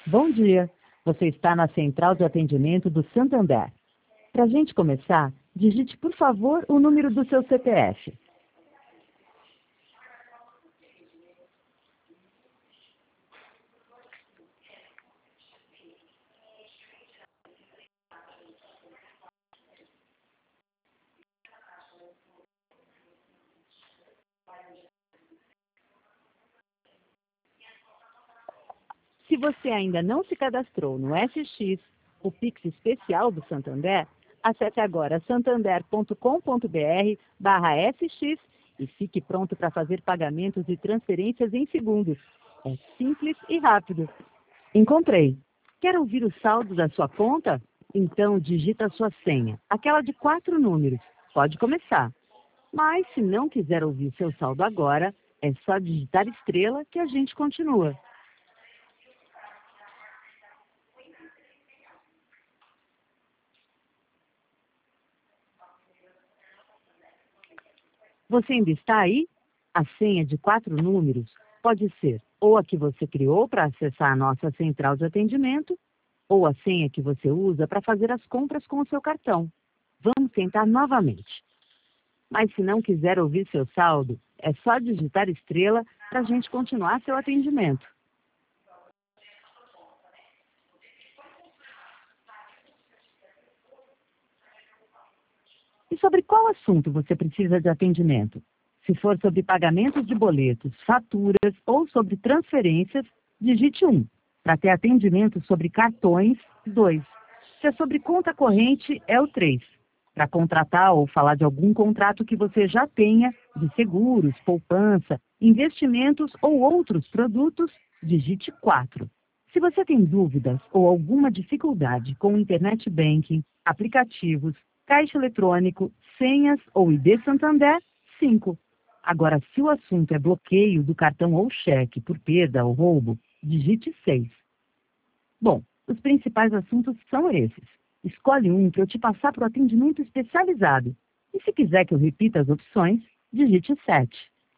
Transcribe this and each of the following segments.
Bom dia, você está na Central de Atendimento do Santander. Para a gente começar, digite, por favor, o número do seu CPF. Se você ainda não se cadastrou no SX, o Pix especial do Santander, acesse agora santander.com.br/SX e fique pronto para fazer pagamentos e transferências em segundos. É simples e rápido. Encontrei. Quer ouvir o saldo da sua conta? Então digita a sua senha, aquela de 4 números. Pode começar. Mas se não quiser ouvir seu saldo agora, é só digitar estrela que a gente continua. Você ainda está aí? A senha de 4 números pode ser ou a que você criou para acessar a nossa central de atendimento, ou a senha que você usa para fazer as compras com o seu cartão. Vamos tentar novamente. Mas se não quiser ouvir seu saldo, é só digitar estrela para a gente continuar seu atendimento. E sobre qual assunto você precisa de atendimento? Se for sobre pagamentos de boletos, faturas ou sobre transferências, digite 1. Para ter atendimento sobre cartões, 2. Se é sobre conta corrente, é o 3. Para contratar ou falar de algum contrato que você já tenha, de seguros, poupança, investimentos ou outros produtos, digite 4. Se você tem dúvidas ou alguma dificuldade com Internet Banking, aplicativos, caixa eletrônico, senhas ou ID Santander, 5. Agora, se o assunto é bloqueio do cartão ou cheque por perda ou roubo, digite 6. Bom, os principais assuntos são esses. Escolhe um para eu te passar para o atendimento especializado. E se quiser que eu repita as opções, digite 7.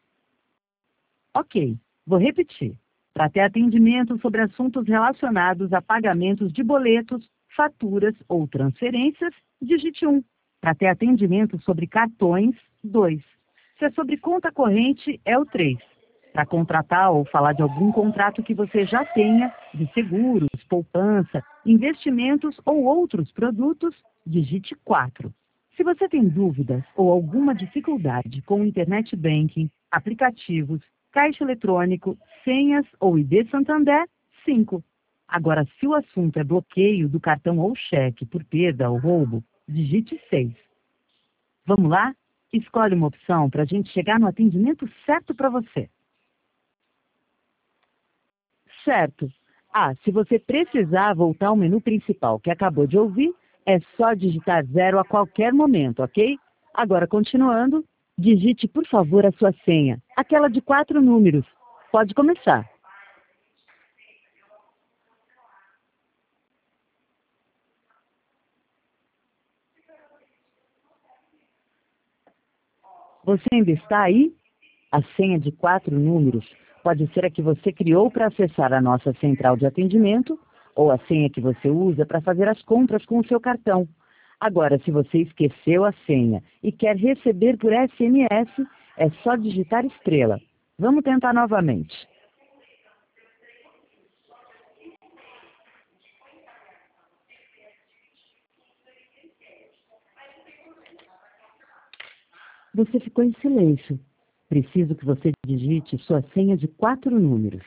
Ok, vou repetir. Para ter atendimento sobre assuntos relacionados a pagamentos de boletos, faturas ou transferências, digite 1. Para ter atendimento sobre cartões, 2. Se é sobre conta corrente, é o 3. Para contratar ou falar de algum contrato que você já tenha, de seguros, poupança, investimentos ou outros produtos, digite 4. Se você tem dúvidas ou alguma dificuldade com Internet Banking, aplicativos, caixa eletrônico, senhas ou ID Santander, 5. Agora, se o assunto é bloqueio do cartão ou cheque por perda ou roubo, digite 6. Vamos lá? Escolhe uma opção para a gente chegar no atendimento certo para você. Certo. Se você precisar voltar ao menu principal que acabou de ouvir, é só digitar 0 a qualquer momento, ok? Agora, continuando, digite, por favor, a sua senha, aquela de 4 números. Pode começar. Você ainda está aí? A senha de 4 números pode ser a que você criou para acessar a nossa central de atendimento ou a senha que você usa para fazer as compras com o seu cartão. Agora, se você esqueceu a senha e quer receber por SMS, é só digitar estrela. Vamos tentar novamente. Você ficou em silêncio. Preciso que você digite sua senha de 4 números.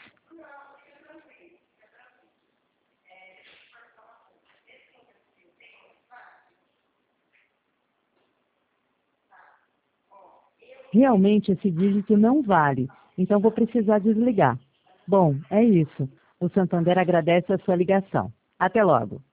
Realmente esse dígito não vale, então vou precisar desligar. Bom, é isso. O Santander agradece a sua ligação. Até logo.